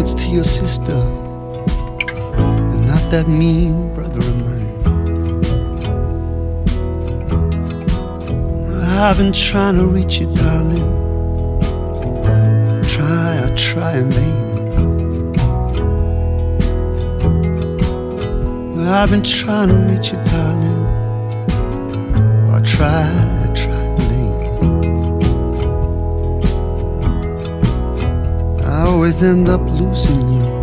it's to your sister and not that mean brother of mine. I've been trying to reach you, darling. I try in vain. I've been trying to reach you, darling. I try in vain. I always end up losing you.